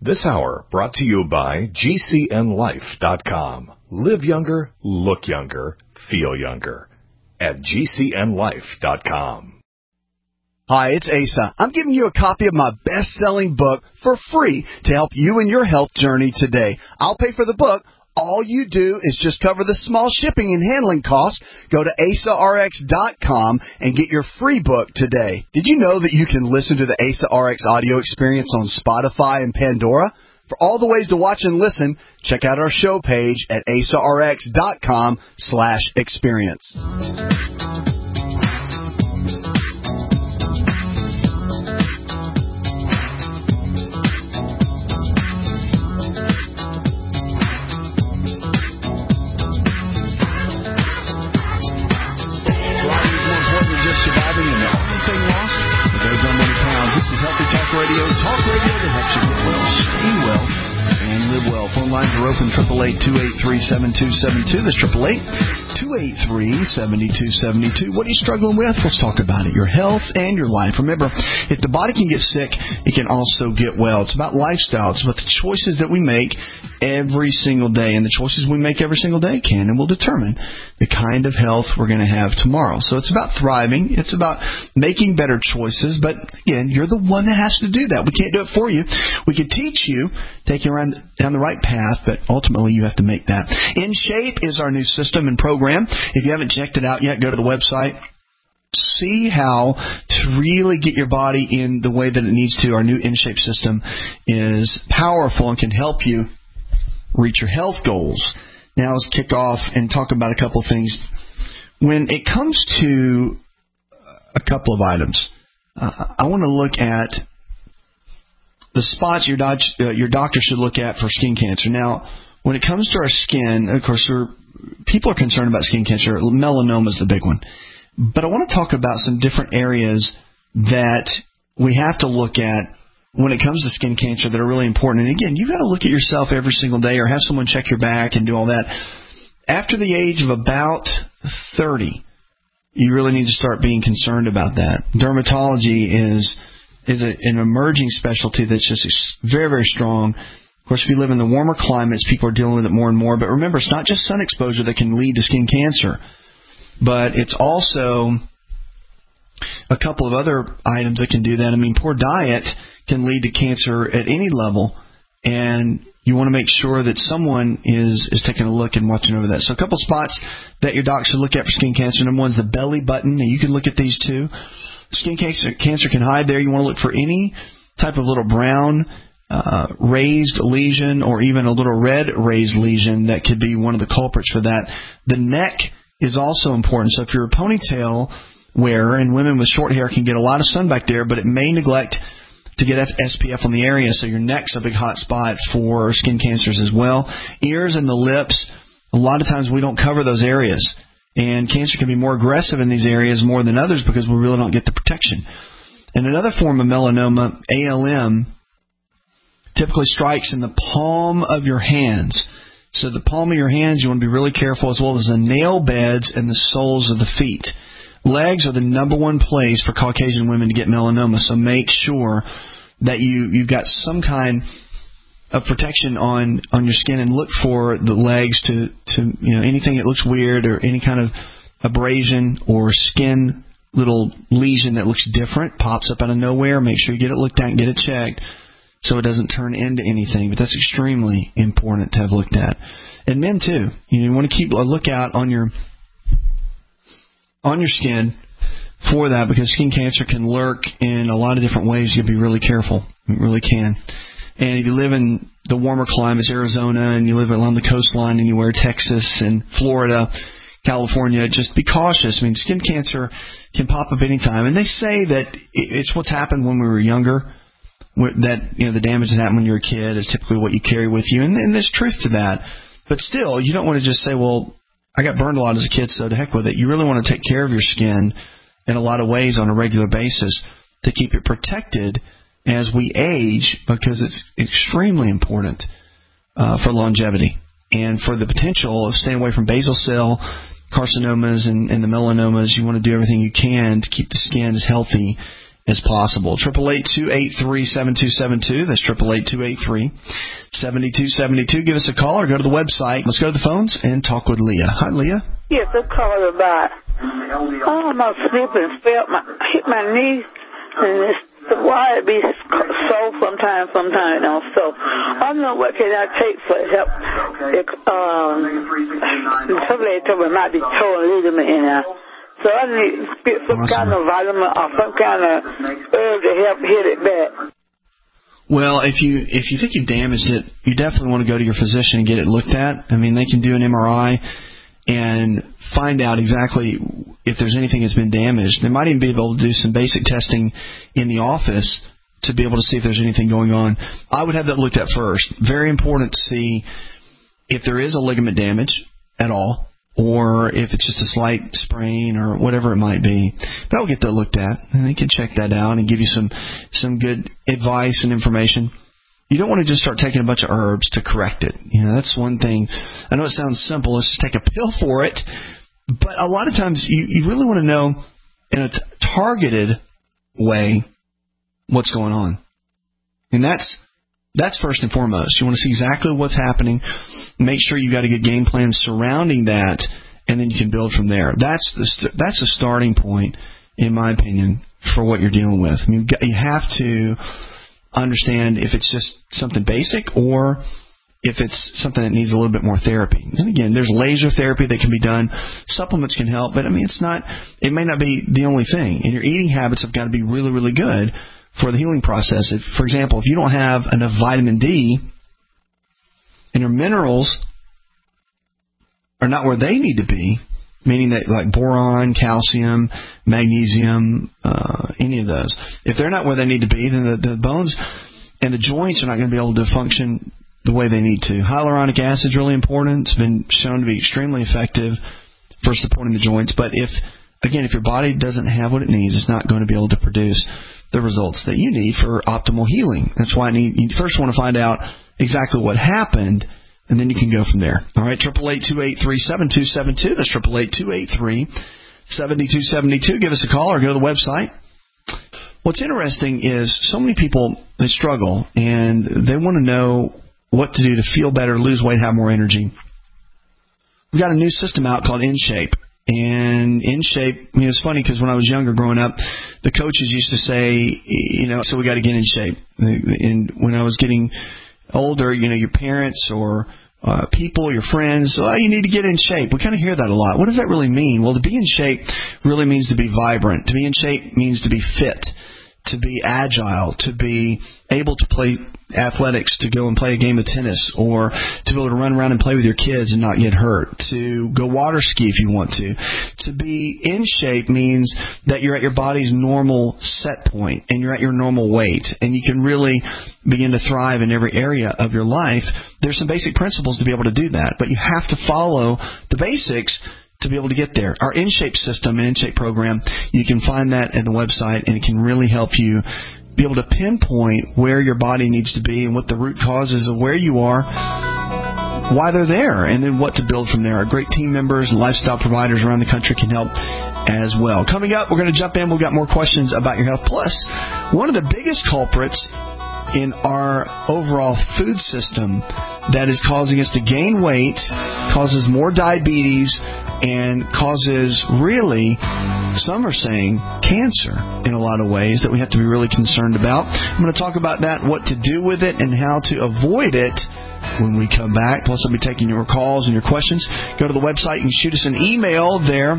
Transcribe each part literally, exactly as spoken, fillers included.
This hour brought to you by G C N life dot com. Live younger, look younger, feel younger at G C N life dot com. Hi, it's Asa. I'm giving you a copy of my best-selling book for free to help you in your health journey today. I'll pay for the book. All you do is just cover the small shipping and handling costs. Go to asa r x dot com and get your free book today. Did you know that you can listen to the Asa R X audio experience on Spotify and Pandora? For all the ways to watch and listen, check out our show page at asa r x dot com slash experience. Radio, talk radio that helps you get well, stay well, and live well. Phone lines are open, eight eight eight, two eight three, seven two seven two. That's eight eight eight, two eight three, seven two seven two. What are you struggling with? Let's talk about it. Your health and your life. Remember, if the body can get sick, it can also get well. It's about lifestyle. It's about the choices that we make every single day. And the choices we make every single day can and will determine the kind of health we're going to have tomorrow. So it's about thriving. It's about making better choices. But, again, you're the one that has to do that. We can't do it for you. We can teach you, take you around down the right path, but ultimately you have to make that. In Shape is our new system and program. If you haven't checked it out yet, go to the website. See how to really get your body in the way that it needs to. Our new In Shape system is powerful and can help you reach your health goals. Now let's kick off and talk about a couple of things. When it comes to a couple of items, uh, I want to look at the spots your, doc- uh, your doctor should look at for skin cancer. Now, when it comes to our skin, of course, we're, people are concerned about skin cancer. Melanoma is the big one. But I want to talk about some different areas that we have to look at when it comes to skin cancer that are really important. And again, you've got to look at yourself every single day or have someone check your back and do all that. After the age of about thirty, you really need to start being concerned about that. Dermatology is is a, an emerging specialty that's just very, very strong. Of course, if you live in the warmer climates, people are dealing with it more and more. But remember, it's not just sun exposure that can lead to skin cancer, but it's also a couple of other items that can do that. I mean, poor diet can lead to cancer at any level, and you want to make sure that someone is, is taking a look and watching over that. So a couple spots that your doc should look at for skin cancer. Number one is the belly button, and you can look at these too. Skin cancer, cancer can hide there. You want to look for any type of little brown uh, raised lesion or even a little red raised lesion that could be one of the culprits for that. The neck is also important. So if you're a ponytail wearer, and women with short hair can get a lot of sun back there, but it may neglect to get S P F on the area, so your neck's a big hot spot for skin cancers as well. Ears and the lips, a lot of times we don't cover those areas. And cancer can be more aggressive in these areas more than others because we really don't get the protection. And another form of melanoma, A L M, typically strikes in the palm of your hands. So the palm of your hands, you want to be really careful, as well as the nail beds and the soles of the feet. Legs are the number one place for Caucasian women to get melanoma, so make sure that you, you've got some kind of protection on, on your skin, and look for the legs to, to, you know, anything that looks weird or any kind of abrasion or skin little lesion that looks different, pops up out of nowhere. Make sure you get it looked at and get it checked so it doesn't turn into anything. But that's extremely important to have looked at. And men, too. You want to keep a lookout on your on your skin for that, because skin cancer can lurk in a lot of different ways. You have to be really careful. It really can. And if you live in the warmer climates, Arizona, and you live along the coastline anywhere, Texas and Florida, California, just be cautious. I mean, skin cancer can pop up anytime. And they say that it's what's happened when we were younger, that, you know, the damage that happened when you were a kid is typically what you carry with you. And, and there's truth to that. But still, you don't want to just say, well, I got burned a lot as a kid, so to heck with it. You really want to take care of your skin in a lot of ways on a regular basis to keep it protected as we age, because it's extremely important uh, for longevity and for the potential of staying away from basal cell carcinomas and, and the melanomas. You want to do everything you can to keep the skin as healthy as possible. Triple eight two eight three seven two seven two. That's triple eight two eight three seven two seven two. Give us a call or go to the website. Let's go to the phones and talk with Leah. Hi, Leah. Yes, I'm calling about. Oh, I'm sleeping and felt my hit my knee, and it's why it be sore sometimes, sometimes not so. I don't know what can I take for help. It, um, somebody told me it might be torn ligament in there. So I need to get some awesome. kind of vitamin or some kind of herb to help hit it back. Well, if you if you think you've damaged it, you definitely want to go to your physician and get it looked at. I mean, they can do an M R I and find out exactly if there's anything that's been damaged. They might even be able to do some basic testing in the office to be able to see if there's anything going on. I would have that looked at first. Very important to see if there is a ligament damage at all, or if it's just a slight sprain or whatever it might be. But I'll get that looked at, and they can check that out and give you some, some good advice and information. You don't want to just start taking a bunch of herbs to correct it. You know, that's one thing. I know it sounds simple. Let's just take a pill for it. But a lot of times you, you really want to know in a t- targeted way what's going on. And that's that's first and foremost. You want to see exactly what's happening. Make sure you got a good game plan surrounding that, and then you can build from there. That's the st- that's a starting point, in my opinion, for what you're dealing with. I mean, you have to understand if it's just something basic or if it's something that needs a little bit more therapy. And again, there's laser therapy that can be done. Supplements can help, but I mean, it's not, it may not be the only thing. And your eating habits have got to be really, really good for the healing process. If, for example, if you don't have enough vitamin D and your minerals are not where they need to be, meaning that like boron, calcium, magnesium, uh, any of those, if they're not where they need to be, then the, the bones and the joints are not going to be able to function the way they need to. Hyaluronic acid is really important. It's been shown to be extremely effective for supporting the joints. But if, again, if your body doesn't have what it needs, it's not going to be able to produce the results that you need for optimal healing. That's why I need, you first want to find out exactly what happened, and then you can go from there. All right, triple eight two eight three seven two seven two. That's triple eight two eight three seven two seven two. Give us a call or go to the website. What's interesting is so many people, they struggle, and they want to know what to do to feel better, lose weight, have more energy. We've got a new system out called InShape. And InShape, I mean, it's funny because when I was younger growing up, the coaches used to say, you know, so we got to get in shape. And when I was getting older, you know, your parents or uh, people, your friends, oh, you need to get in shape. We kind of hear that a lot. What does that really mean? Well, to be in shape really means to be vibrant. To be in shape means to be fit, to be agile, to be able to play athletics, to go and play a game of tennis, or to be able to run around and play with your kids and not get hurt, to go water ski if you want to. To be in shape means that you're at your body's normal set point and you're at your normal weight, and you can really begin to thrive in every area of your life. There's some basic principles to be able to do that, but you have to follow the basics to be able to get there. Our InShape system and InShape program, you can find that at the website, and it can really help you be able to pinpoint where your body needs to be and what the root causes of where you are, why they're there, and then what to build from there. Our great team members and lifestyle providers around the country can help as well. Coming up, we're going to jump in. We've got more questions about your health. Plus, one of the biggest culprits in our overall food system that is causing us to gain weight, causes more diabetes, and causes really, some are saying, cancer in a lot of ways that we have to be really concerned about. I'm going to talk about that, what to do with it, and how to avoid it when we come back. Plus, I'll be taking your calls and your questions. Go to the website and shoot us an email there.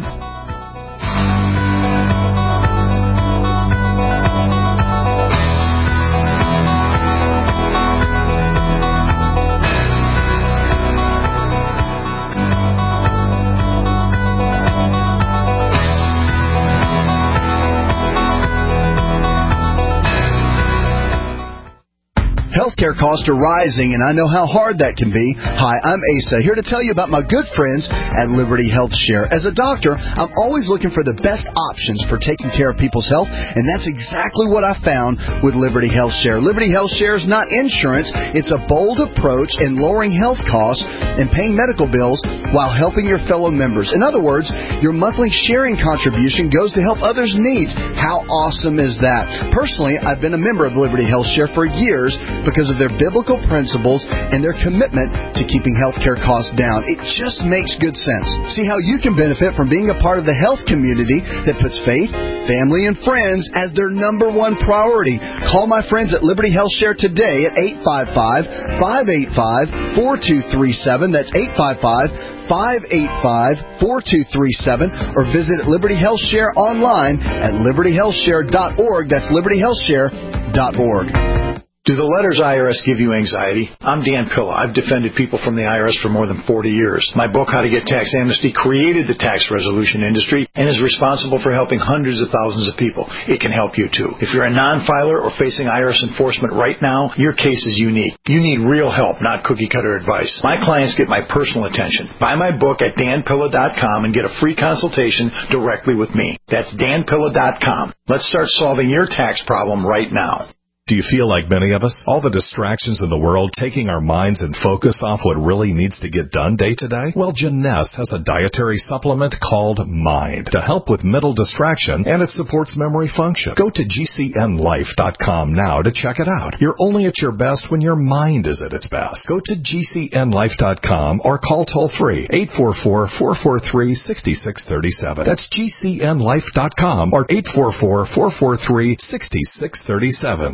Healthcare costs are rising, and I know how hard that can be. Hi, I'm Asa, here to tell you about my good friends at Liberty Health Share. As a doctor, I'm always looking for the best options for taking care of people's health, and that's exactly what I found with Liberty Health Share. Liberty Health Share is not insurance. It's a bold approach in lowering health costs and paying medical bills while helping your fellow members. In other words, your monthly sharing contribution goes to help others' needs. How awesome is that? Personally, I've been a member of Liberty Health Share for years because of their biblical principles and their commitment to keeping healthcare costs down. It just makes good sense. See how you can benefit from being a part of the health community that puts faith, family, and friends as their number one priority. Call my friends at Liberty Health Share today at eight five five, five eight five, four two three seven. That's eight five five, five eight five, four two three seven, or visit Liberty Health Share online at liberty health share dot org. That's liberty health share dot org. Do the letters I R S give you anxiety? I'm Dan Pilla. I've defended people from the I R S for more than forty years. My book, How to Get Tax Amnesty, created the tax resolution industry and is responsible for helping hundreds of thousands of people. It can help you, too. If you're a non-filer or facing I R S enforcement right now, your case is unique. You need real help, not cookie-cutter advice. My clients get my personal attention. Buy my book at dan pilla dot com and get a free consultation directly with me. That's dan pilla dot com. Let's start solving your tax problem right now. Do you feel like many of us? All the distractions in the world taking our minds and focus off what really needs to get done day to day? Well, Jeunesse has a dietary supplement called Mind to help with mental distraction, and it supports memory function. Go to G C N life dot com now to check it out. You're only at your best when your mind is at its best. Go to G C N life dot com or call toll-free eight four four, four four three, six six three seven. That's G C N life dot com or eight four four, four four three, six six three seven.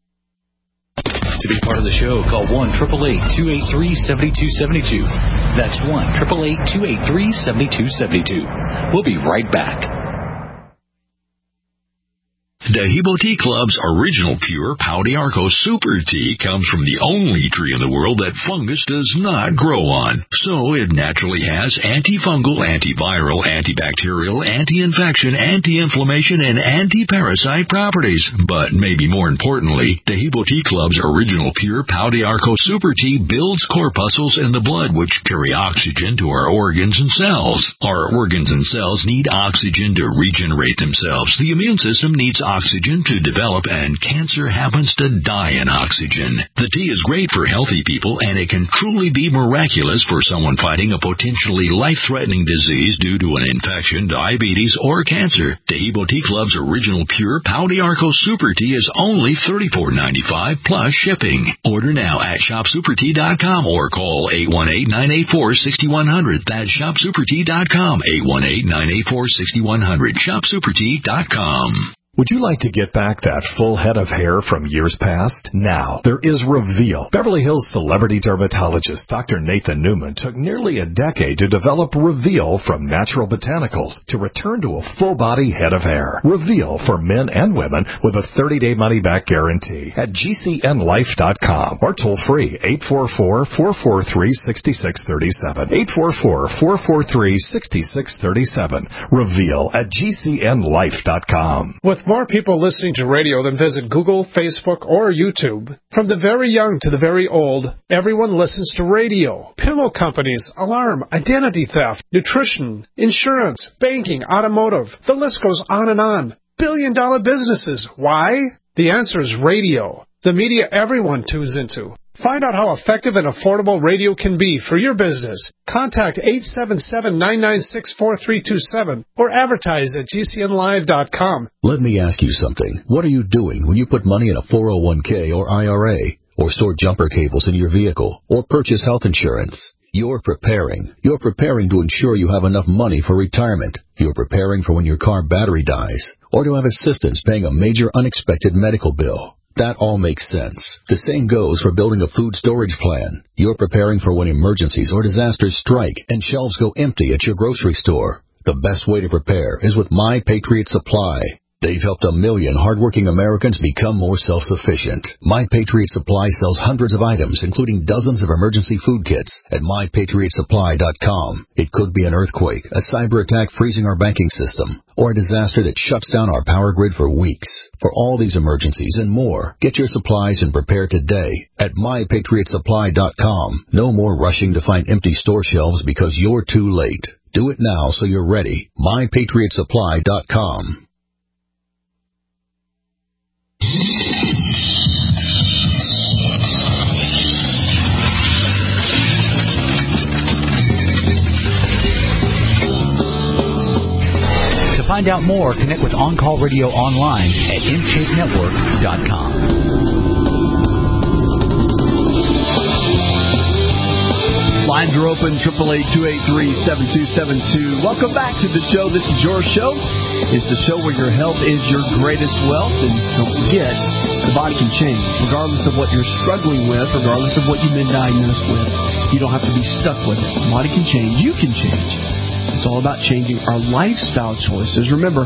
To be part of the show, call one eight eight eight, two eight three, seven two seven two. That's one eight eight eight, two eight three, seven two seven two. We'll be right back. Dehibo Tea Club's original pure Pau d'Arco Super Tea comes from the only tree in the world that fungus does not grow on. So it naturally has antifungal, antiviral, antibacterial, anti-infection, anti-inflammation, and anti-parasite properties. But maybe more importantly, Dehibo Tea Club's original pure Pau d'Arco Super Tea builds corpuscles in the blood which carry oxygen to our organs and cells. Our organs and cells need oxygen to regenerate themselves. The immune system needs oxygen oxygen to develop, and cancer happens to die in oxygen. The tea is great for healthy people, and it can truly be miraculous for someone fighting a potentially life-threatening disease due to an infection, diabetes, or cancer. Dehibo Tea Club's original pure Pau d'Arco Super Tea is only thirty-four ninety-five plus shipping. Order now at shop super tea dot com or call eight one eight, nine eight four, six one zero zero. That's shop super tea dot com, eight one eight, nine eight four, six one zero zero, shop super tea dot com. Would you like to get back that full head of hair from years past? Now, there is Reveal. Beverly Hills celebrity dermatologist Doctor Nathan Newman took nearly a decade to develop Reveal from natural botanicals to return to a full-body head of hair. Reveal for men and women with a thirty-day money-back guarantee at G C N life dot com or toll-free eight four four, four four three, six six three seven, eight four four, four four three, six six three seven. Reveal at G C N life dot com. With more people listening to radio than visit Google, Facebook, or YouTube, from the very young to the very old, everyone listens to radio. Pillow companies, alarm, identity theft, nutrition, insurance, banking, automotive. The list goes on and on. Billion dollar businesses. Why? The answer is radio. The media everyone tunes into. Find out how effective and affordable radio can be for your business. Contact eight seven seven, nine nine six, four three two seven or advertise at G C N live dot com. Let me ask you something. What are you doing when you put money in a four oh one k or I R A, or store jumper cables in your vehicle, or purchase health insurance? You're preparing. You're preparing to ensure you have enough money for retirement. You're preparing for when your car battery dies, or to have assistance paying a major unexpected medical bill. That all makes sense. The same goes for building a food storage plan. You're preparing for when emergencies or disasters strike and shelves go empty at your grocery store. The best way to prepare is with My Patriot Supply. They've helped a million hardworking Americans become more self-sufficient. My Patriot Supply sells hundreds of items, including dozens of emergency food kits at my patriot supply dot com. It could be an earthquake, a cyber attack freezing our banking system, or a disaster that shuts down our power grid for weeks. For all these emergencies and more, get your supplies and prepare today at my patriot supply dot com. No more rushing to find empty store shelves because you're too late. Do it now so you're ready. my patriot supply dot com. To find out more, connect with On Call Radio online at intake network dot com. Lines are open, eight eight eight, two eight three, seven two seven two. Welcome back to the show. This is your show. It's the show where your health is your greatest wealth. And don't forget, the body can change. Regardless of what you're struggling with, regardless of what you've been diagnosed with, you don't have to be stuck with it. The body can change. You can change. It's all about changing our lifestyle choices. Remember,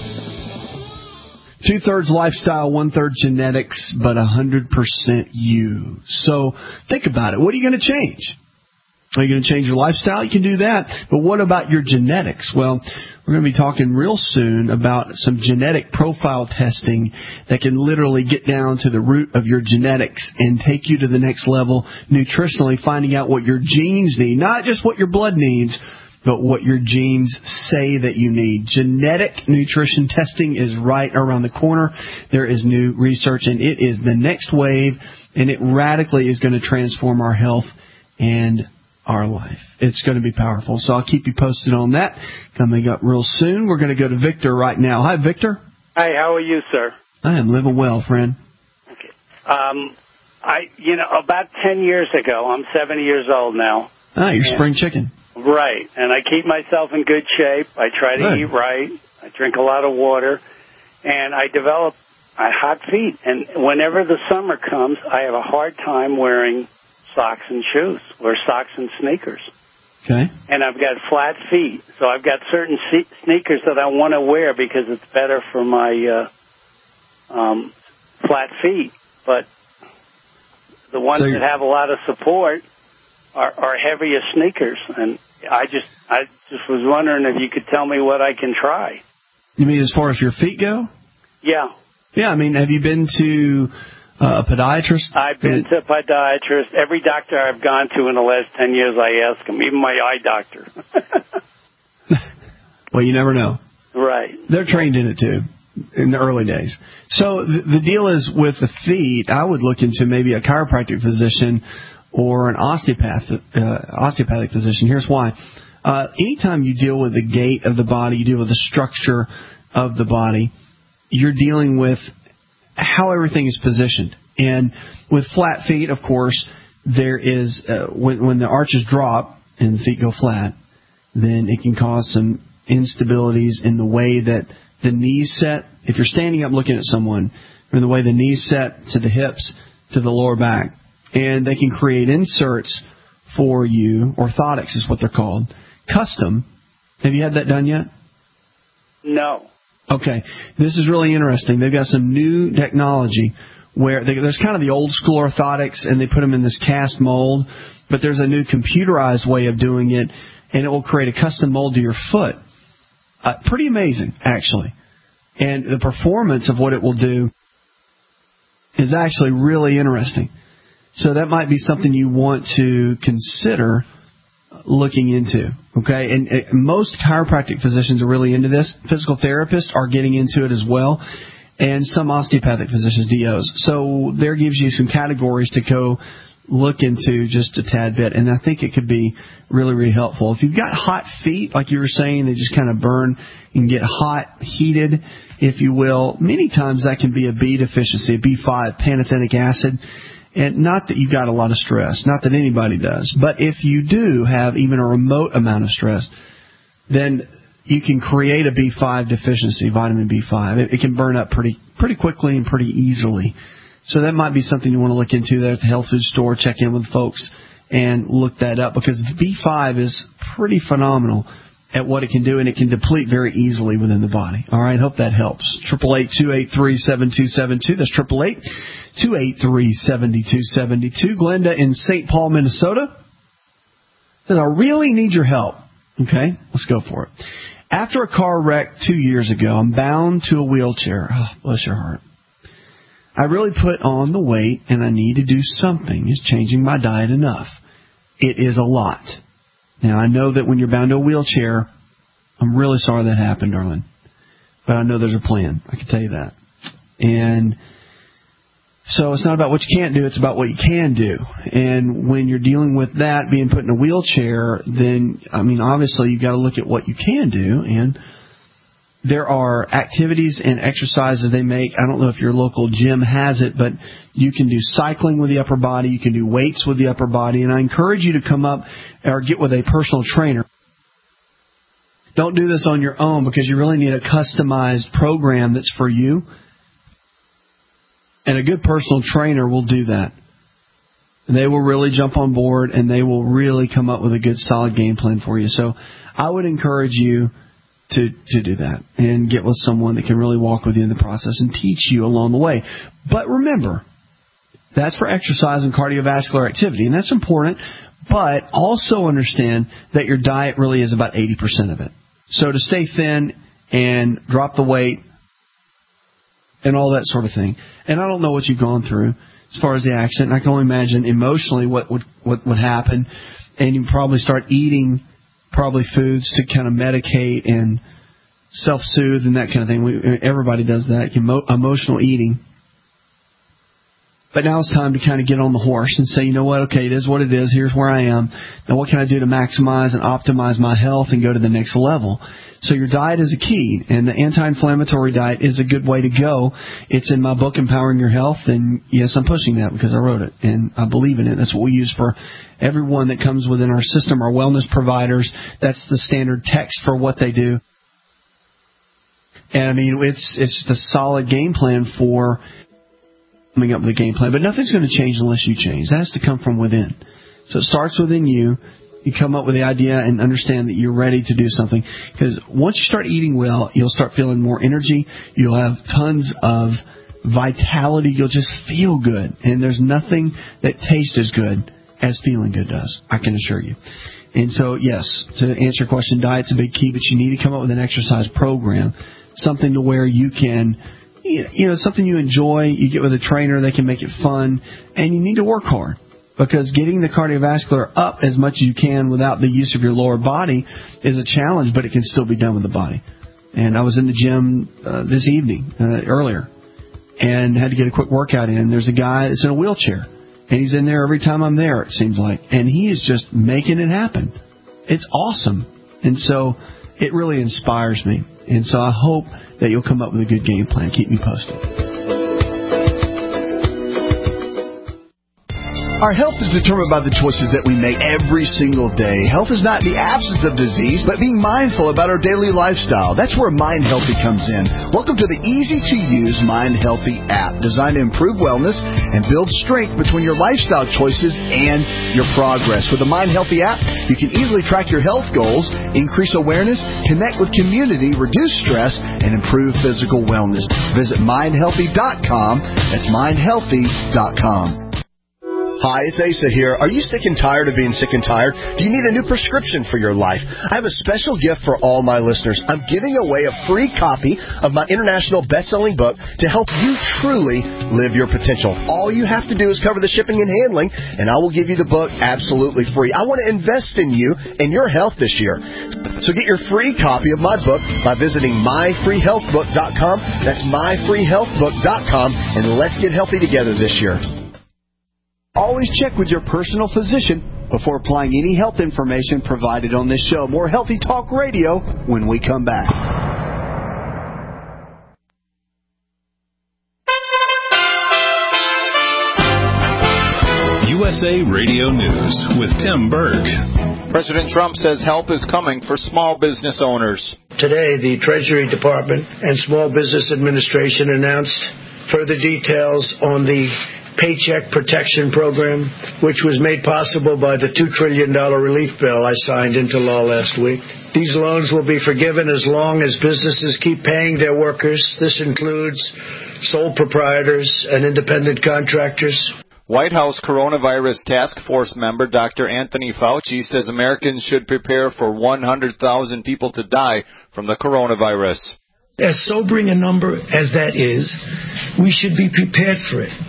two-thirds lifestyle, one-third genetics, but one hundred percent you. So think about it. What are you going to change? Are you going to change your lifestyle? You can do that. But what about your genetics? Well, we're going to be talking real soon about some genetic profile testing that can literally get down to the root of your genetics and take you to the next level nutritionally, finding out what your genes need, not just what your blood needs, but what your genes say that you need. Genetic nutrition testing is right around the corner. There is new research, and it is the next wave, and it radically is going to transform our health and our life. It's going to be powerful. So I'll keep you posted on that. Coming up real soon, we're going to go to Victor right now. Hi, Victor. Hi, how are you, sir? I am living well, friend. Okay. Um, I, you know, about ten years ago, I'm seventy years old now. Ah, you're spring chicken. Right. And I keep myself in good shape. I try to Good. eat right. I drink a lot of water. And I develop uh, hot feet. And whenever the summer comes, I have a hard time wearing socks and shoes, or socks and sneakers. Okay. And I've got flat feet, so I've got certain se- sneakers that I want to wear because it's better for my uh, um, flat feet. But the ones so that have a lot of support are, are heavier sneakers, and I just I just was wondering if you could tell me what I can try. You mean as far as your feet go? Yeah. Yeah. I mean, have you been to Uh, a podiatrist? I've been to a podiatrist. Every doctor I've gone to in the last ten years, I ask them, even my eye doctor. Well, you never know. Right. They're trained in it, too, in the early days. So the, the deal is with the feet, I would look into maybe a chiropractic physician or an osteopath, uh, osteopathic physician. Here's why. Uh, anytime you deal with the gait of the body, you deal with the structure of the body, you're dealing with how everything is positioned. And with flat feet, of course, there is, uh, when, when the arches drop and the feet go flat, then it can cause some instabilities in the way that the knees set. If you're standing up looking at someone, or the way the knees set to the hips, to the lower back, and they can create inserts for you. Orthotics is what they're called. Custom. Have you had that done yet? No. Okay, this is really interesting. They've got some new technology where they, there's kind of the old school orthotics, and they put them in this cast mold, but there's a new computerized way of doing it, and it will create a custom mold to your foot. Uh, pretty amazing, actually. And the performance of what it will do is actually really interesting. So that might be something you want to consider looking into, okay? And, and most chiropractic physicians are really into this. Physical therapists are getting into it as well, and some osteopathic physicians, D Os. So there gives you some categories to go look into just a tad bit, and I think it could be really, really helpful. If you've got hot feet, like you were saying, they just kind of burn and get hot, heated, if you will, many times that can be a B deficiency, a B five, pantothenic acid. And not that you've got a lot of stress, not that anybody does, but if you do have even a remote amount of stress, then you can create a B five deficiency, vitamin B five. It, it can burn up pretty pretty quickly and pretty easily. So that might be something you want to look into there at the health food store. Check in with folks and look that up, because B five is pretty phenomenal at what it can do, and it can deplete very easily within the body. All right, hope that helps. eight eight eight, two eight three, seven two seven two. That's eight eight eight, two eight three, seven two seven two. Glenda in Saint Paul, Minnesota says, I really need your help. Okay, let's go for it. After a car wreck two years ago, I'm bound to a wheelchair. Oh, bless your heart. I really put on the weight, and I need to do something. Is changing my diet enough? It is a lot. Now, I know that when you're bound to a wheelchair, I'm really sorry that happened, darling. But I know there's a plan. I can tell you that. And so it's not about what you can't do. It's about what you can do. And when you're dealing with that, being put in a wheelchair, then, I mean, obviously you've got to look at what you can do. And there are activities and exercises they make. I don't know if your local gym has it, but you can do cycling with the upper body. You can do weights with the upper body. And I encourage you to come up or get with a personal trainer. Don't do this on your own because you really need a customized program that's for you. And a good personal trainer will do that. They will really jump on board and they will really come up with a good solid game plan for you. So I would encourage you to to do that and get with someone that can really walk with you in the process and teach you along the way. But remember, that's for exercise and cardiovascular activity, and that's important. But also understand that your diet really is about eighty percent of it. So to stay thin and drop the weight and all that sort of thing. And I don't know what you've gone through as far as the accident. I can only imagine emotionally what would what would happen. And you probably start eating probably foods to kind of medicate and self-soothe and that kind of thing. We, everybody does that, emo- emotional eating. But now it's time to kind of get on the horse and say, you know what, okay, it is what it is. Here's where I am. Now what can I do to maximize and optimize my health and go to the next level? So your diet is a key, and the anti-inflammatory diet is a good way to go. It's in my book, Empowering Your Health, and yes, I'm pushing that because I wrote it, and I believe in it. That's what we use for everyone that comes within our system, our wellness providers. That's the standard text for what they do. And, I mean, it's it's just a solid game plan for coming up with a game plan. But nothing's going to change unless you change. That has to come from within. So it starts within you. You come up with the idea and understand that you're ready to do something. Because once you start eating well, you'll start feeling more energy. You'll have tons of vitality. You'll just feel good. And there's nothing that tastes as good as feeling good does, I can assure you. And so, yes, to answer your question, diet's a big key, but you need to come up with an exercise program, something to where you can, you know, something you enjoy. You get with a trainer, they can make it fun, and you need to work hard. Because getting the cardiovascular up as much as you can without the use of your lower body is a challenge, but it can still be done with the body. And I was in the gym uh, this evening, uh, earlier, and had to get a quick workout in. There's a guy that's in a wheelchair, and he's in there every time I'm there, it seems like. And he is just making it happen. It's awesome. And so it really inspires me. And so I hope that you'll come up with a good game plan. Keep me posted. Our health is determined by the choices that we make every single day. Health is not the absence of disease, but being mindful about our daily lifestyle. That's where Mind Healthy comes in. Welcome to the easy-to-use Mind Healthy app, designed to improve wellness and build strength between your lifestyle choices and your progress. With the Mind Healthy app, you can easily track your health goals, increase awareness, connect with community, reduce stress, and improve physical wellness. Visit mind healthy dot com. That's mind healthy dot com. Hi, it's Asa here. Are you sick and tired of being sick and tired? Do you need a new prescription for your life? I have a special gift for all my listeners. I'm giving away a free copy of my international best-selling book to help you truly live your potential. All you have to do is cover the shipping and handling, and I will give you the book absolutely free. I want to invest in you and your health this year. So get your free copy of my book by visiting my free health book dot com. That's my free health book dot com, and let's get healthy together this year. Always check with your personal physician before applying any health information provided on this show. More Healthy Talk Radio when we come back. U S A Radio News with Tim Berg. President Trump says help is coming for small business owners. Today, the Treasury Department and Small Business Administration announced further details on the Paycheck Protection Program, which was made possible by the two trillion dollars relief bill I signed into law last week. These loans will be forgiven as long as businesses keep paying their workers. This includes sole proprietors and independent contractors. White House Coronavirus Task Force member Doctor Anthony Fauci says Americans should prepare for one hundred thousand people to die from the coronavirus. As sobering a number as that is, we should be prepared for it.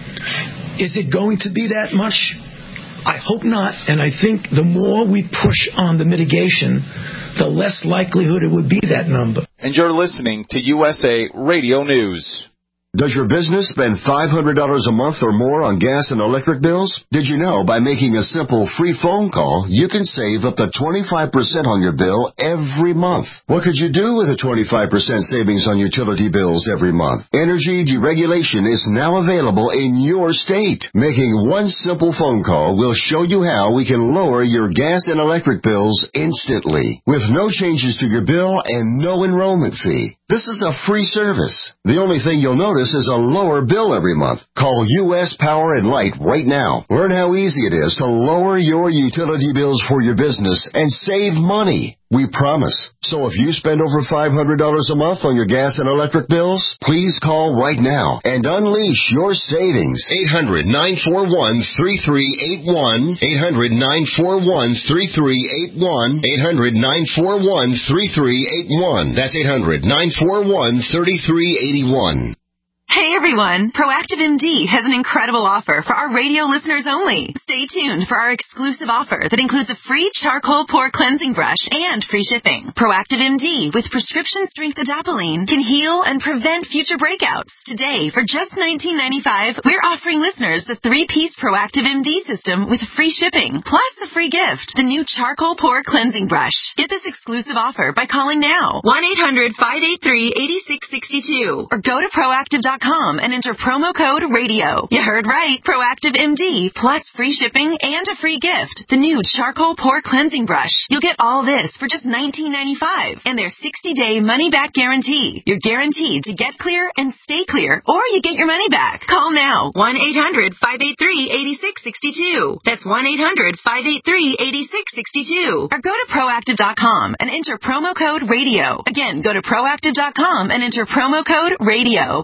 Is it going to be that much? I hope not, and I think the more we push on the mitigation, the less likelihood it would be that number. And you're listening to U S A Radio News. Does your business spend five hundred dollars a month or more on gas and electric bills? Did you know by making a simple free phone call, you can save up to twenty-five percent on your bill every month? What could you do with a twenty-five percent savings on utility bills every month? Energy deregulation is now available in your state. Making one simple phone call will show you how we can lower your gas and electric bills instantly, with no changes to your bill and no enrollment fee. This is a free service. The only thing you'll notice is a lower bill every month. Call U S Power and Light right now. Learn how easy it is to lower your utility bills for your business and save money. We promise. So if you spend over five hundred dollars a month on your gas and electric bills, please call right now and unleash your savings. eight hundred, nine four one, three three eight one. eight hundred, nine four one, three three eight one. eight hundred, nine four one, three three eight one. That's eight hundred, nine four one, three three eight one. Hey everyone, Proactive M D has an incredible offer for our radio listeners only. Stay tuned for our exclusive offer that includes a free charcoal pore cleansing brush and free shipping. Proactive M D with prescription strength adapalene can heal and prevent future breakouts. Today, for just nineteen ninety-five dollars, we're offering listeners the three-piece Proactive M D system with free shipping, plus a free gift, the new charcoal pore cleansing brush. Get this exclusive offer by calling now, one eight hundred, five eight three, eight six six two, or go to proactive dot com and enter promo code radio. You heard right. Proactive M D plus free shipping and a free gift. The new charcoal pore cleansing brush. You'll get all this for just nineteen ninety-five dollars and their sixty-day money-back guarantee. You're guaranteed to get clear and stay clear, or you get your money back. Call now. one eight hundred, five eight three, eight six six two. That's one eight hundred, five eight three, eight six six two. Or go to proactive dot com and enter promo code radio. Again, go to proactive dot com and enter promo code radio.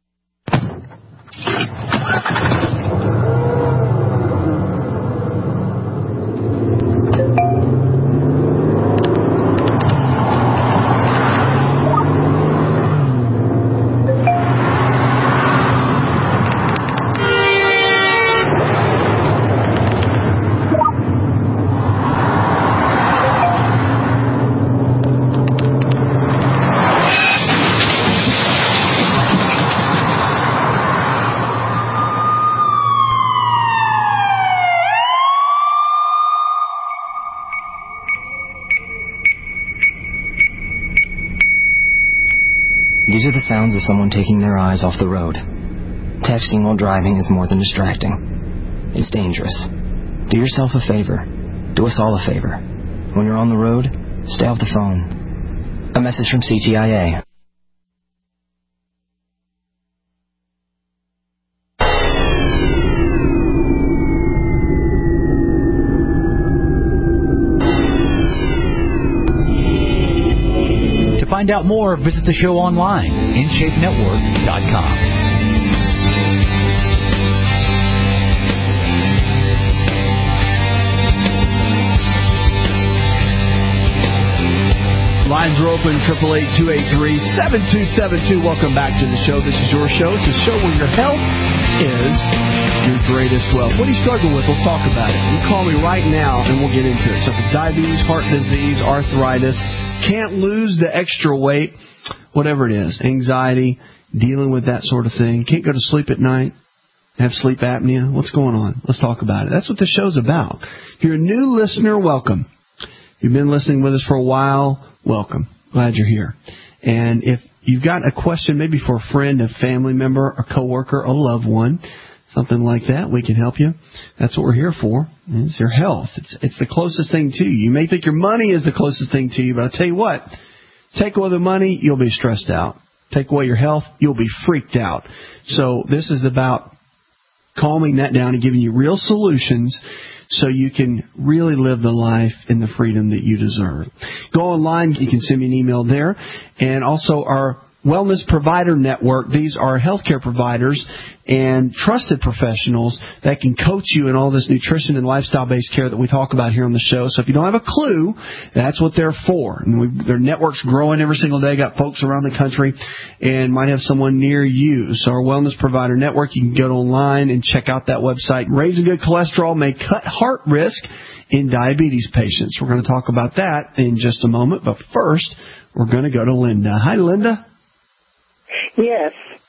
These are the sounds of someone taking their eyes off the road. Texting while driving is more than distracting. It's dangerous. Do yourself a favor. Do us all a favor. When you're on the road, stay off the phone. A message from C T I A. To find out more, visit the show online, in shape network dot com. Lines are open, triple eight, two eight three, seven two seven two. Welcome back to the show. This is your show. It's a show where your health is your greatest wealth. What do you struggle with? Let's talk about it. You call me right now, and we'll get into it. So if it's diabetes, heart disease, arthritis, can't lose the extra weight, whatever it is, anxiety, dealing with that sort of thing, can't go to sleep at night, have sleep apnea, what's going on? Let's talk about it. That's what the show's about. If you're a new listener, welcome. If you've been listening with us for a while, welcome. Glad you're here. And if you've got a question maybe for a friend, a family member, a coworker, a loved one, something like that, we can help you. That's what we're here for. It's your health. It's it's the closest thing to you. You may think your money is the closest thing to you, but I'll tell you what, take away the money, you'll be stressed out. Take away your health, you'll be freaked out. So this is about calming that down and giving you real solutions so you can really live the life in the freedom that you deserve. Go online. You can send me an email there. And also our Wellness Provider Network. These are healthcare providers and trusted professionals that can coach you in all this nutrition and lifestyle-based care that we talk about here on the show. So if you don't have a clue, that's what they're for. And we, their network's growing every single day. Got folks around the country and might have someone near you. So our Wellness Provider Network, you can go online and check out that website. Raising good cholesterol may cut heart risk in diabetes patients. We're going to talk about that in just a moment. But first, we're going to go to Linda. Hi, Linda. Yes.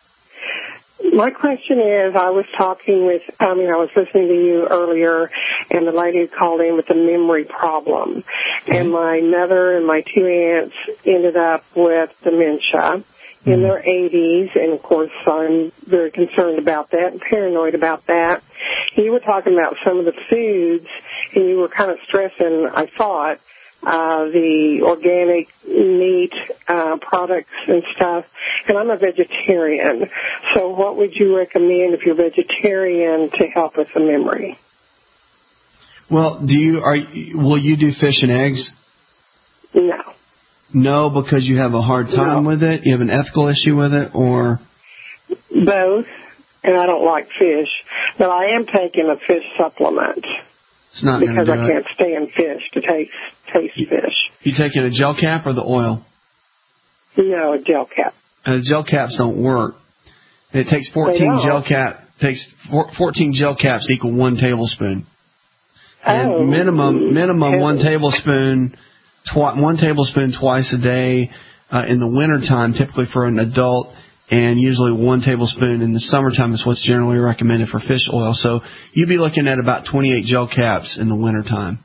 My question is, I was talking with, I mean, I was listening to you earlier, and the lady called in with a memory problem. And my mother and my two aunts ended up with dementia in their eighties, and, of course, I'm very concerned about that and paranoid about that. You were talking about some of the foods, and you were kind of stressing, I thought, Uh, the organic meat uh, products and stuff, and I'm a vegetarian. So what would you recommend if you're vegetarian to help with the memory? Well, do you are will you do fish and eggs? No. No, because you have a hard time no. with it? You have an ethical issue with it, or? Both, and I don't like fish, but I am taking a fish supplement. It's not because I do can't it. stand fish to taste taste fish. You taking a gel cap or the oil? No, a gel cap. Uh, gel caps don't work. It takes fourteen gel cap takes fourteen gel caps to equal one tablespoon. And oh, minimum minimum heavens. one tablespoon twi- one tablespoon twice a day uh, in the wintertime, typically for an adult. And usually one tablespoon in the summertime is what's generally recommended for fish oil. So you'd be looking at about twenty-eight gel caps in the wintertime.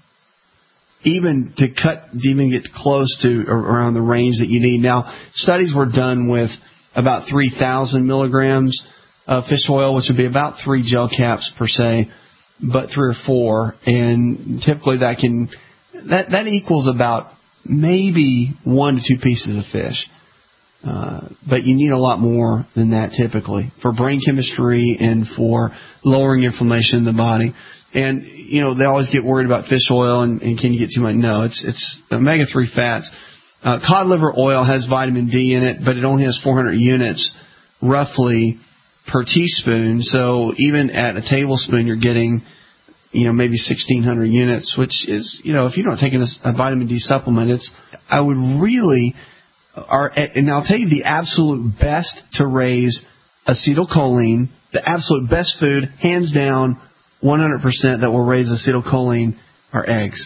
Even to cut, to even get close to around the range that you need. Now, studies were done with about three thousand milligrams of fish oil, which would be about three gel caps per se, but three or four. And typically that can, that, that equals about maybe one to two pieces of fish. Uh, but you need a lot more than that typically for brain chemistry and for lowering inflammation in the body. And, you know, they always get worried about fish oil and, and can you get too much? No, it's it's omega three fats. Uh, cod liver oil has vitamin D in it, but it only has four hundred units roughly per teaspoon. So even at a tablespoon, you're getting, you know, maybe sixteen hundred units, which is, you know, if you're not taking a, a vitamin D supplement, it's, I would really... Are, and I'll tell you the absolute best to raise acetylcholine, the absolute best food, hands down, one hundred percent that will raise acetylcholine are eggs.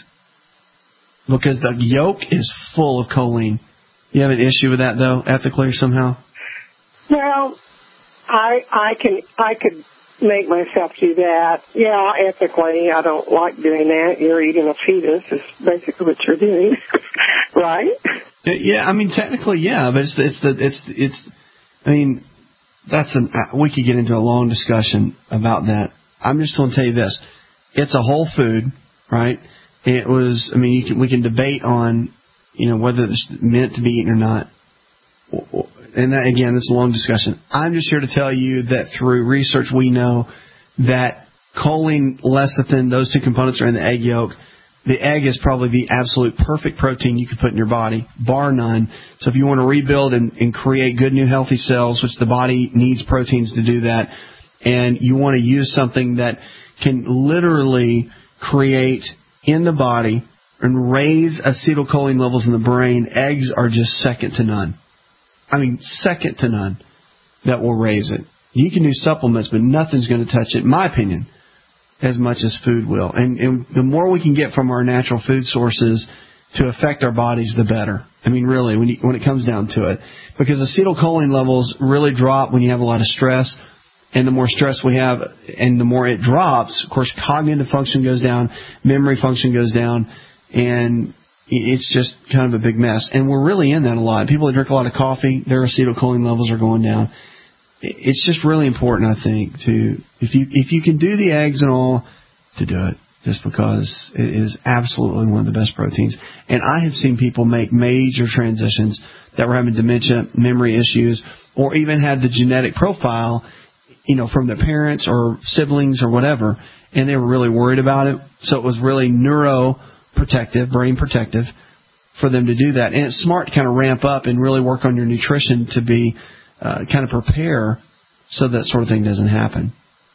Because the yolk is full of choline. You have an issue with that, though, ethically or somehow? Well, I I can I could make myself do that. Yeah, ethically, I don't like doing that. You're eating a fetus is basically what you're doing, right? Yeah, I mean, technically, yeah, but it's it's the it's it's. I mean, that's an we could get into a long discussion about that. I'm just going to tell you this: it's a whole food, right? It was. I mean, you can we can debate on, you know, whether it's meant to be eaten or not. And that, again, it's a long discussion. I'm just here to tell you that through research, we know that choline, lecithin, those two components are in the egg yolk. The egg is probably the absolute perfect protein you could put in your body, bar none. So if you want to rebuild and, and create good new healthy cells, which the body needs proteins to do that, and you want to use something that can literally create in the body and raise acetylcholine levels in the brain, eggs are just second to none. I mean, second to none that will raise it. You can do supplements, but nothing's going to touch it, in my opinion, as much as food will. And, and the more we can get from our natural food sources to affect our bodies, the better. I mean, really, when, you, when it comes down to it. Because acetylcholine levels really drop when you have a lot of stress. And the more stress we have and the more it drops, of course, cognitive function goes down, memory function goes down, and it's just kind of a big mess. And we're really in that a lot. People that drink a lot of coffee, their acetylcholine levels are going down. It's just really important, I think, to if you if you can do the eggs and all, to do it, just because it is absolutely one of the best proteins. And I have seen people make major transitions that were having dementia, memory issues, or even had the genetic profile you know, from their parents or siblings or whatever, and they were really worried about it. So it was really neuroprotective, brain protective for them to do that. And it's smart to kind of ramp up and really work on your nutrition to be uh, kind of prepare so that sort of thing doesn't happen.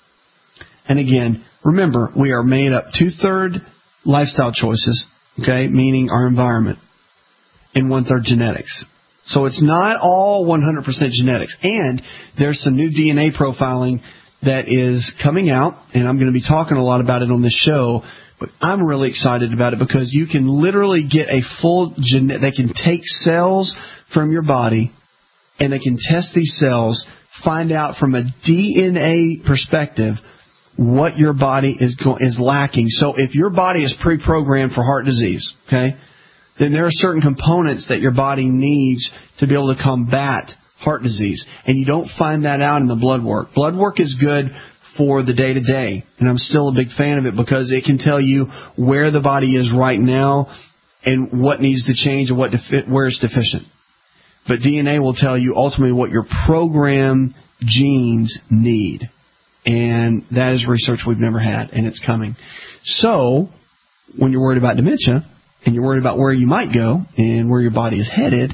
And again, remember, we are made up two-thirds lifestyle choices, okay, meaning our environment, and one-third genetics. So it's not all one hundred percent genetics. And there's some new D N A profiling that is coming out, and I'm going to be talking a lot about it on this show, but I'm really excited about it because you can literally get a full genetic, they can take cells from your body, and they can test these cells, find out from a D N A perspective what your body is go- is lacking. So if your body is pre-programmed for heart disease, okay, then there are certain components that your body needs to be able to combat heart disease. And you don't find that out in the blood work. Blood work is good for the day-to-day, and I'm still a big fan of it because it can tell you where the body is right now and what needs to change and what defi- where it's deficient. But D N A will tell you ultimately what your programmed genes need. And that is research we've never had, and it's coming. So when you're worried about dementia, and you're worried about where you might go and where your body is headed,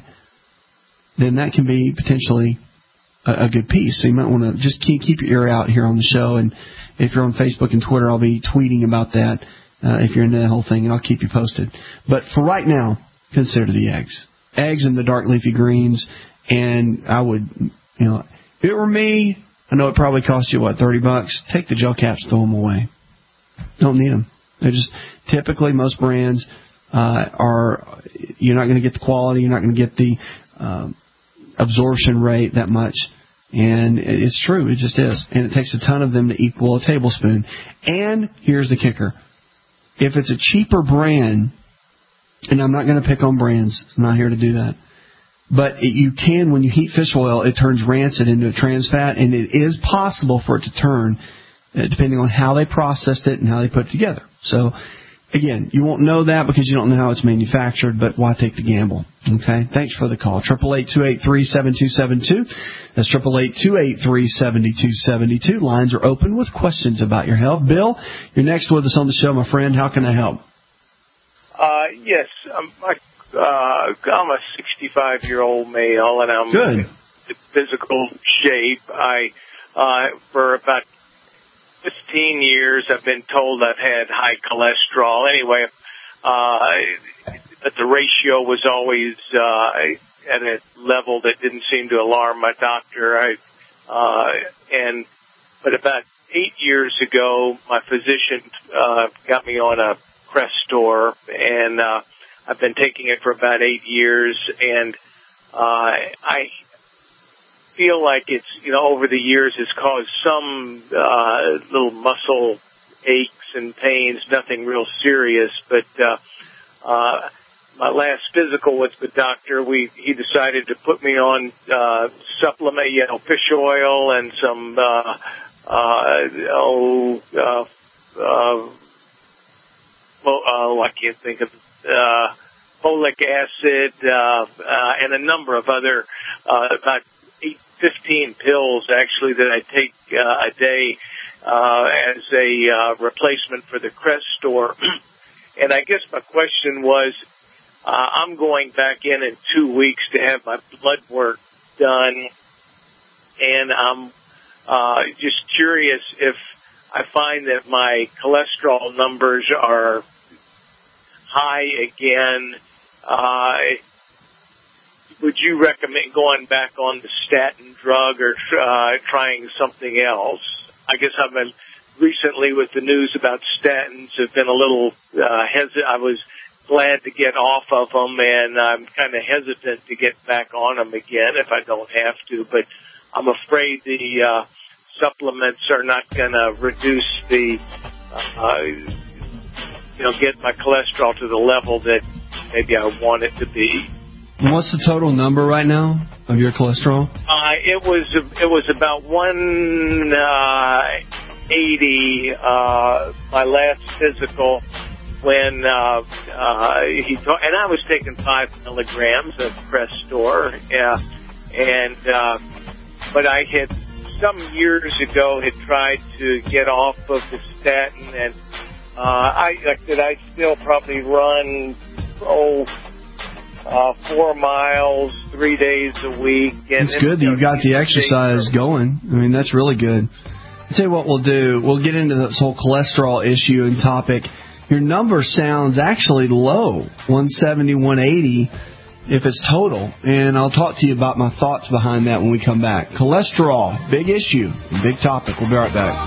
then that can be potentially a, a good piece. So you might want to just keep keep your ear out here on the show. And if you're on Facebook and Twitter, I'll be tweeting about that uh, if you're into that whole thing, and I'll keep you posted. But for right now, consider the eggs. Eggs and the dark leafy greens. And I would, you know, if it were me, I know it probably cost you, what, thirty bucks? Take the gel caps, throw them away. Don't need them. They're just typically most brands... Uh, are you're not going to get the quality, you're not going to get the uh, absorption rate that much, and it's true, it just is, and it takes a ton of them to equal a tablespoon. And here's the kicker: if it's a cheaper brand, and I'm not going to pick on brands, I'm not here to do that, but it, you can, when you heat fish oil, it turns rancid into a trans fat, and it is possible for it to turn, uh, depending on how they processed it and how they put it together. So. Again, you won't know that because you don't know how it's manufactured, but why take the gamble? Okay? Thanks for the call. eight eight eight, two eight three, seven two seven two. That's eight eight eight, two eight three, seven two seven two. Lines are open with questions about your health. Bill, you're next with us on the show, my friend. How can I help? Uh, yes. I'm, I, uh, I'm a sixty-five-year-old male, and I'm Good. in physical shape. I, uh, for about fifteen years, I've been told I've had high cholesterol. Anyway, uh, but the ratio was always uh, at a level that didn't seem to alarm my doctor. I, uh, and but about eight years ago, my physician uh, got me on a Crestor, and uh, I've been taking it for about eight years, and uh, I. feel like it's, you know, over the years has caused some uh, little muscle aches and pains, nothing real serious. But uh, uh, my last physical with the doctor, we he decided to put me on uh, supplement, you know, fish oil and some, uh, uh, oh, uh, uh, well, oh, I can't think of uh, folic acid uh, uh, and a number of other, uh, about eight, fifteen pills actually that I take uh, a day uh, as a uh, replacement for the Crestor. And I guess my question was, uh, I'm going back in in two weeks to have my blood work done, and I'm uh, just curious if I find that my cholesterol numbers are high again. Uh, would you recommend going back on the statin drug or uh, trying something else? I guess I've been recently with the news about statins have been a little uh, hesitant. I was glad to get off of them, and I'm kind of hesitant to get back on them again if I don't have to. But I'm afraid the uh, supplements are not going to reduce the, uh, you know, get my cholesterol to the level that maybe I want it to be. What's the total number right now of your cholesterol? Uh, it was it was about one eighty uh, my last physical when uh, uh, he told, and I was taking five milligrams of Crestor, yeah, and uh, but I had some years ago had tried to get off of the statin, and uh, I like that I still probably run oh uh, four miles three days a week. And it's good that you got the exercise going. I mean, that's really good. I'll tell you what we'll do. We'll get into this whole cholesterol issue and topic. Your number sounds actually low, one seventy, one eighty, if it's total. And I'll talk to you about my thoughts behind that when we come back. Cholesterol, big issue, big topic. We'll be right back.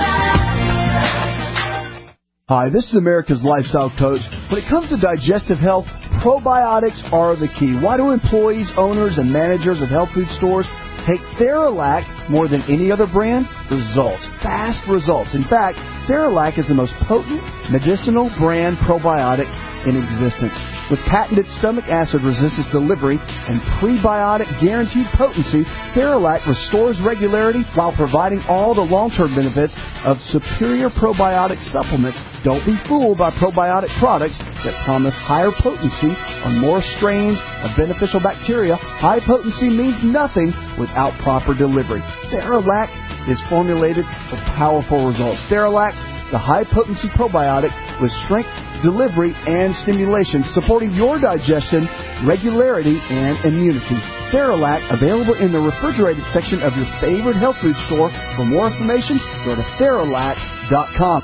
Hi, this is America's Lifestyle Coach. When it comes to digestive health, probiotics are the key. Why do employees, owners, and managers of health food stores take Theralac more than any other brand? Results. Fast results. In fact, Theralac is the most potent medicinal brand probiotic in existence. With patented stomach acid resistance delivery and prebiotic guaranteed potency, Theralac restores regularity while providing all the long-term benefits of superior probiotic supplements. Don't be fooled by probiotic products that promise higher potency on more strains of beneficial bacteria. High potency means nothing without proper delivery. Theralac is formulated for powerful results. Theralac, the high-potency probiotic with strength, delivery, and stimulation, supporting your digestion, regularity, and immunity. Theralac, available in the refrigerated section of your favorite health food store. For more information, go to Theralac dot com.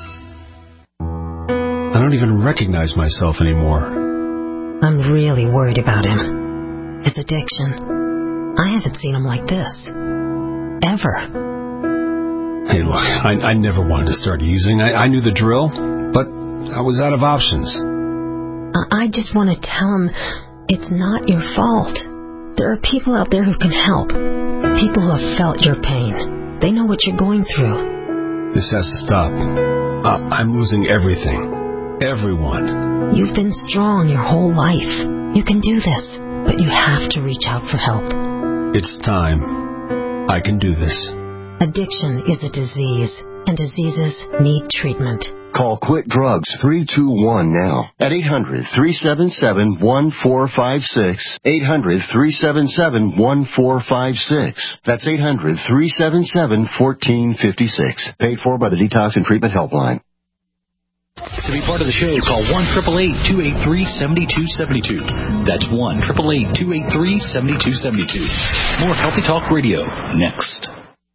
I don't even recognize myself anymore. I'm really worried about him. His addiction. I haven't seen him like this. Ever. Hey, look, I, I never wanted to start using. I, I knew the drill, but I was out of options. I just want to tell him it's not your fault. There are people out there who can help. People who have felt your pain. They know what you're going through. This has to stop. Uh, I'm losing everything. Everyone. You've been strong your whole life. You can do this, but you have to reach out for help. It's time. I can do this. Addiction is a disease, and diseases need treatment. Call Quit Drugs three two one now at eight hundred, three seven seven, one four five six. eight hundred, three seven seven, one four five six. That's eight hundred, three seven seven, one four five six. Paid for by the Detox and Treatment Helpline. To be part of the show, call one eight eight eight, two eight three, seven two seven two. That's one eight eight eight, two eight three, seven two seven two. More Healthy Talk Radio next.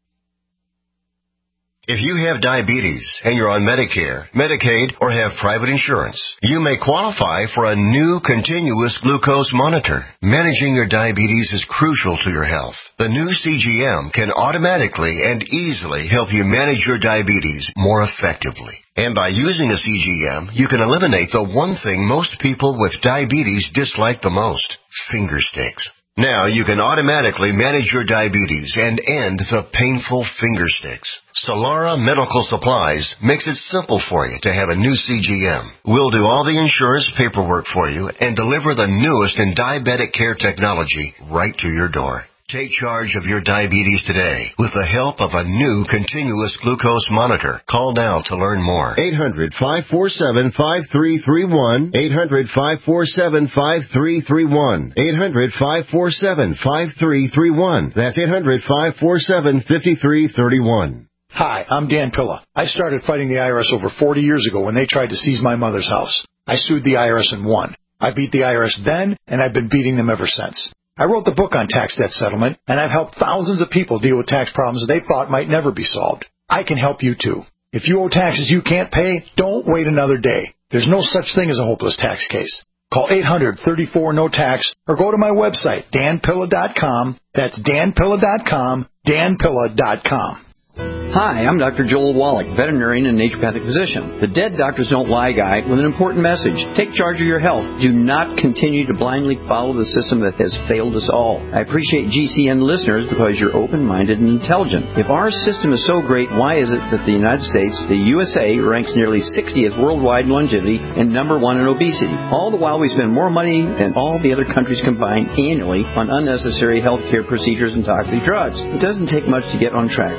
If you have diabetes and you're on Medicare, Medicaid, or have private insurance, you may qualify for a new continuous glucose monitor. Managing your diabetes is crucial to your health. The new C G M can automatically and easily help you manage your diabetes more effectively. And by using a C G M, you can eliminate the one thing most people with diabetes dislike the most: finger sticks. Now you can automatically manage your diabetes and end the painful finger sticks. Solara Medical Supplies makes it simple for you to have a new C G M. We'll do all the insurance paperwork for you and deliver the newest in diabetic care technology right to your door. Take charge of your diabetes today with the help of a new continuous glucose monitor. Call now to learn more. eight hundred, five four seven, five three three one. eight hundred, five four seven, five three three one. eight hundred, five four seven, five three three one. That's eight hundred, five four seven, five three three one. Hi, I'm Dan Pilla. I started fighting the I R S over forty years ago when they tried to seize my mother's house. I sued the I R S and won. I beat the I R S then, and I've been beating them ever since. I wrote the book on tax debt settlement, and I've helped thousands of people deal with tax problems they thought might never be solved. I can help you, too. If you owe taxes you can't pay, don't wait another day. There's no such thing as a hopeless tax case. Call eight hundred, thirty-four, no tax or go to my website, dan pilla dot com. That's dan pilla dot com, dan pilla dot com. Hi, I'm Doctor Joel Wallach, veterinarian and naturopathic physician. The Dead Doctors Don't Lie guy with an important message. Take charge of your health. Do not continue to blindly follow the system that has failed us all. I appreciate G C N listeners because you're open-minded and intelligent. If our system is so great, why is it that the United States, the U S A, ranks nearly sixtieth worldwide in longevity and number one in obesity? All the while we spend more money than all the other countries combined annually on unnecessary health care procedures and toxic drugs. It doesn't take much to get on track. Not with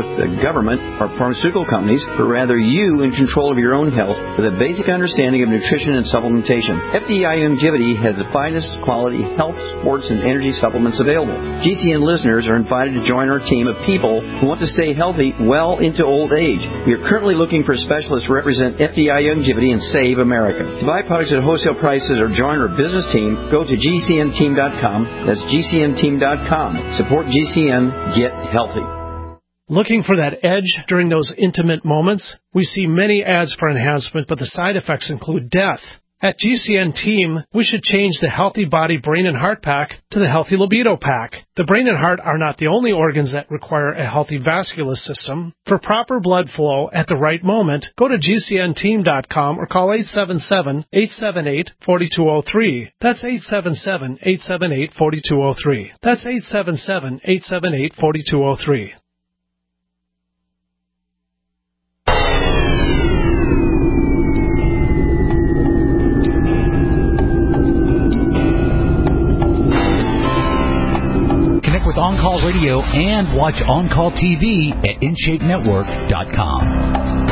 the government or pharmaceutical companies, but rather you in control of your own health with a basic understanding of nutrition and supplementation. F D I Longevity has the finest quality health, sports, and energy supplements available. G C N listeners are invited to join our team of people who want to stay healthy well into old age. We are currently looking for specialists to represent F D I Longevity and Save America. To buy products at wholesale prices or join our business team, go to G C N team dot com. That's G C N team dot com. Support G C N. Get healthy. Looking for that edge during those intimate moments? We see many ads for enhancement, but the side effects include death. At G C N Team, we should change the Healthy Body, Brain, and Heart Pack to the Healthy Libido Pack. The brain and heart are not the only organs that require a healthy vascular system. For proper blood flow at the right moment, go to G C N team dot com or call eight seven seven, eight seven eight, four two zero three. That's eight seven seven, eight seven eight, four two zero three. That's eight seven seven, eight seven eight, four two zero three. With On Call Radio and watch On Call T V at in shape network dot com.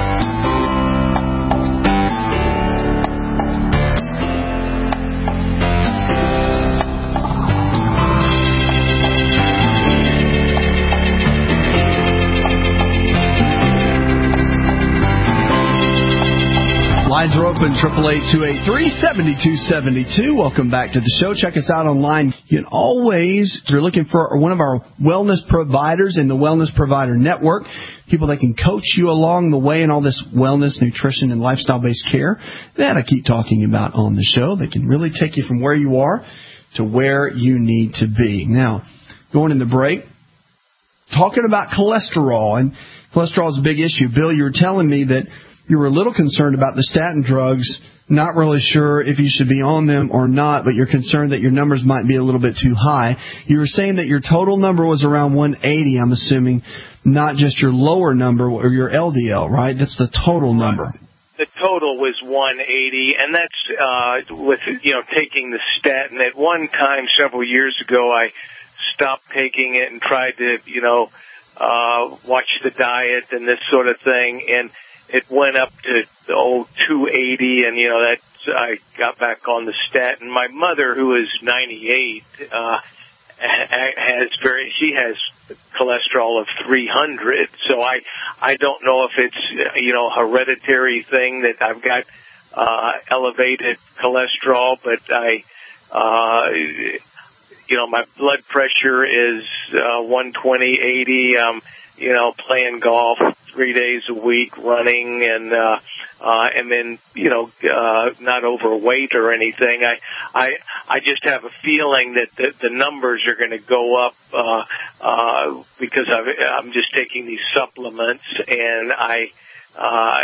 Lines are open, eight eight eight, two eight three, seven two seven two. Welcome back to the show. Check us out online. You can always, if you're looking for one of our wellness providers in the Wellness Provider Network, people that can coach you along the way in all this wellness, nutrition, and lifestyle-based care that I keep talking about on the show. They can really take you from where you are to where you need to be. Now, going in the break, talking about cholesterol, and cholesterol is a big issue. Bill, you were telling me that you were a little concerned about the statin drugs, not really sure if you should be on them or not, but you're concerned that your numbers might be a little bit too high. You were saying that your total number was around one eighty, I'm assuming, not just your lower number or your L D L, right? That's the total number. The total was one eighty, and that's uh, with, you know, taking the statin. At one time, several years ago, I stopped taking it and tried to, you know, uh, watch the diet and this sort of thing, and it went up to the old two eighty, and, you know, that I got back on the statin. My mother, who is ninety-eight, uh, has very, she has cholesterol of three hundred. So I, I don't know if it's, you know, a hereditary thing that I've got, uh, elevated cholesterol, but I, uh, you know, my blood pressure is, uh, one twenty, eighty, um, you know, playing golf three days a week, running, and uh, uh, and then, you know, uh, not overweight or anything. I I I just have a feeling that the, the numbers are going to go up uh, uh, because I've, I'm just taking these supplements, and I uh,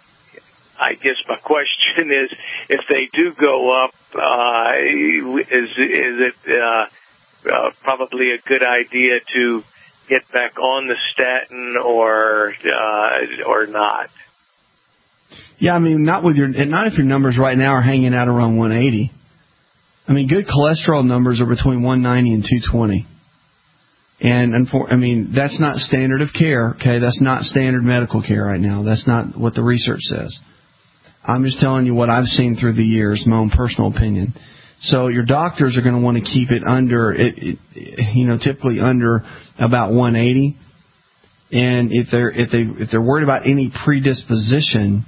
I guess my question is, if they do go up, uh, is is it uh, uh, probably a good idea to get back on the statin or uh, or not? Yeah, I mean, not with your, not if your numbers right now are hanging out around one eighty. I mean, good cholesterol numbers are between one ninety and two twenty. And, I mean, that's not standard of care, okay? That's not standard medical care right now. That's not what the research says. I'm just telling you what I've seen through the years, my own personal opinion. So your doctors are going to want to keep it under, it, it, you know, typically under about one eighty. And if they're if they if they're worried about any predisposition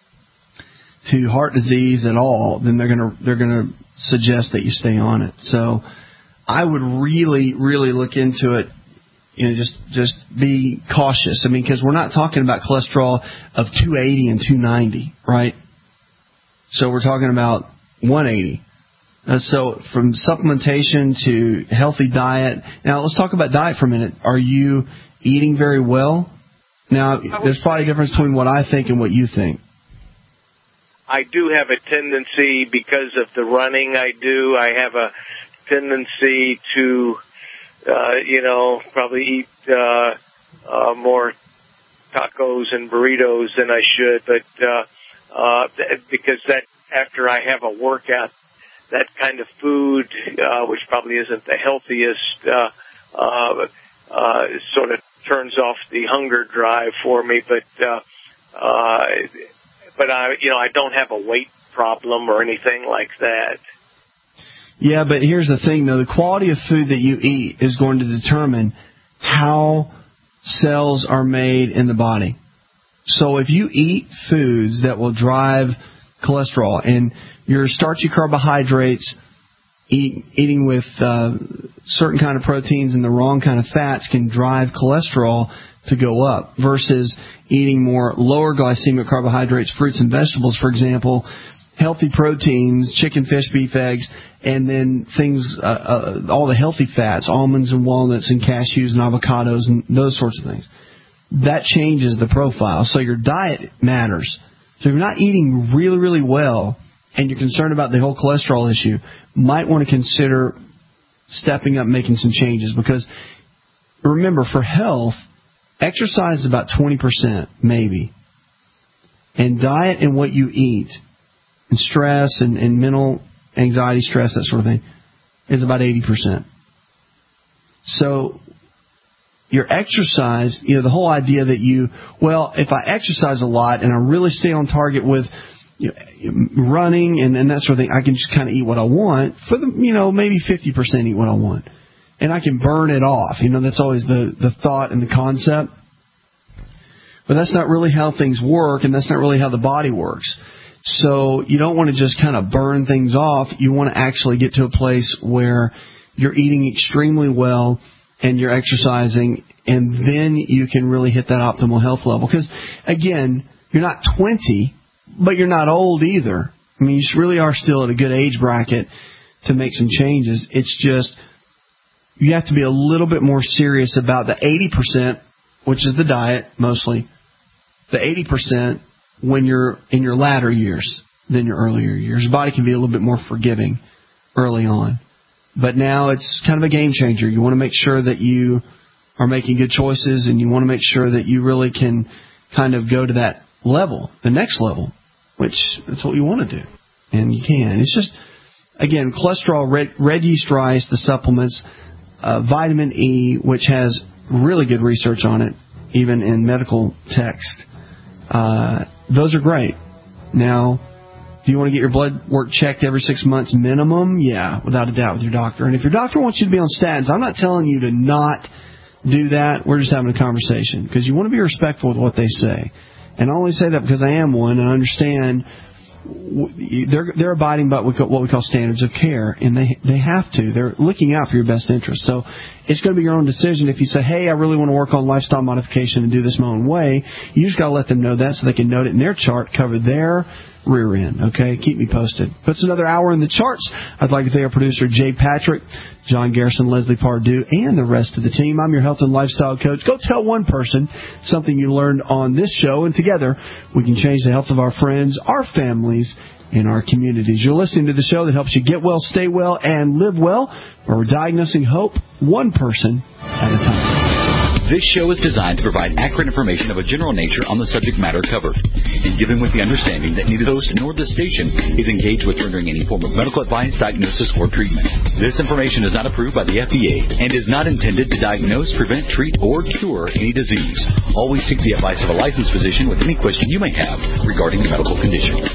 to heart disease at all, then they're going to they're going to suggest that you stay on it. So I would really really look into it. You know, just just be cautious. I mean, because we're not talking about cholesterol of two eighty and two ninety, right? So we're talking about one eighty. Uh, so from supplementation to healthy diet. Now, let's talk about diet for a minute. Are you eating very well? Now, there's probably a difference between what I think and what you think. I do have a tendency, because of the running I do, I have a tendency to, uh, you know, probably eat uh, uh, more tacos and burritos than I should. But uh, uh, because that after I have a workout, that kind of food, uh, which probably isn't the healthiest, uh, uh, uh, sort of turns off the hunger drive for me. But uh, uh, but I, you know, I don't have a weight problem or anything like that. Yeah, but here's the thing, though. The quality of food that you eat is going to determine how cells are made in the body. So if you eat foods that will drive cholesterol and your starchy carbohydrates eat, eating with uh, certain kind of proteins and the wrong kind of fats can drive cholesterol to go up versus eating more lower glycemic carbohydrates, fruits and vegetables, for example, healthy proteins, chicken, fish, beef, eggs, and then things, uh, uh, all the healthy fats, almonds and walnuts and cashews and avocados and those sorts of things. That changes the profile. So your diet matters. So if you're not eating really, really well and you're concerned about the whole cholesterol issue, might want to consider stepping up, making some changes. Because remember, for health, exercise is about twenty percent, maybe. And diet and what you eat, and stress and, and mental anxiety, stress, that sort of thing, is about eighty percent. So your exercise, you know, the whole idea that you, well, if I exercise a lot and I really stay on target with you know, running and, and that sort of thing, I can just kind of eat what I want for the, you know, maybe fifty percent eat what I want. And I can burn it off. You know, that's always the, the thought and the concept. But that's not really how things work, and that's not really how the body works. So you don't want to just kind of burn things off. You want to actually get to a place where you're eating extremely well and you're exercising, and then you can really hit that optimal health level. Because, again, you're not twenty, but you're not old either. I mean, you really are still at a good age bracket to make some changes. It's just you have to be a little bit more serious about the eighty percent, which is the diet mostly, the eighty percent when you're in your latter years than your earlier years. Your body can be a little bit more forgiving early on. But now it's kind of a game changer. You want to make sure that you are making good choices, and you want to make sure that you really can kind of go to that level, the next level, which that's what you want to do. And you can. It's just, again, cholesterol, red, red yeast rice, the supplements, uh, vitamin E, which has really good research on it, even in medical text. Uh, those are great. Now, do you want to get your blood work checked every six months minimum? Yeah, without a doubt with your doctor. And if your doctor wants you to be on statins, I'm not telling you to not do that. We're just having a conversation because you want to be respectful of what they say. And I only say that because I am one and I understand they're they're abiding by what we call standards of care, and they they have to. They're looking out for your best interest. So it's going to be your own decision. If you say, hey, I really want to work on lifestyle modification and do this my own way, you just got to let them know that so they can note it in their chart, cover their rear end. Okay, keep me posted. Puts another hour in the charts. I'd like to thank our producer Jay Patrick, John Garrison, Leslie Pardue, and the rest of the team. I'm your health and lifestyle coach. Go tell one person something you learned on this show, and together we can change the health of our friends, our families, and our communities. You're listening to the show that helps you get well, stay well, and live well, where we're diagnosing hope one person at a time. This show is designed to provide accurate information of a general nature on the subject matter covered, and given with the understanding that neither the host nor the station is engaged with rendering any form of medical advice, diagnosis, or treatment. This information is not approved by the F D A and is not intended to diagnose, prevent, treat, or cure any disease. Always seek the advice of a licensed physician with any question you may have regarding a medical condition.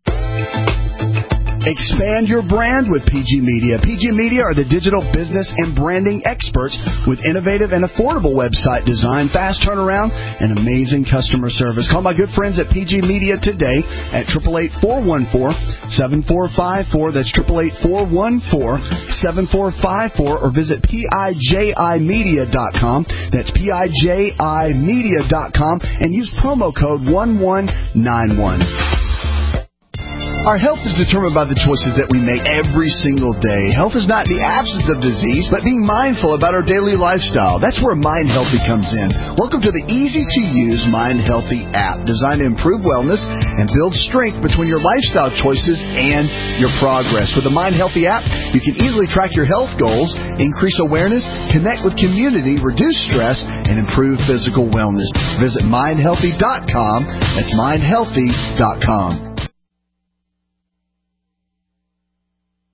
Expand your brand with P G Media. P G Media are the digital business and branding experts with innovative and affordable website design, fast turnaround, and amazing customer service. Call my good friends at P G Media today at eight eight eight, four one four, seven four five four. That's eight eight eight, four one four, seven four five four. Or visit P I J I media dot com. That's P I J I media dot com and use promo code one one nine one. Our health is determined by the choices that we make every single day. Health is not the absence of disease, but being mindful about our daily lifestyle. That's where Mind Healthy comes in. Welcome to the easy-to-use Mind Healthy app, designed to improve wellness and build strength between your lifestyle choices and your progress. With the Mind Healthy app, you can easily track your health goals, increase awareness, connect with community, reduce stress, and improve physical wellness. Visit mind healthy dot com. That's mind healthy dot com.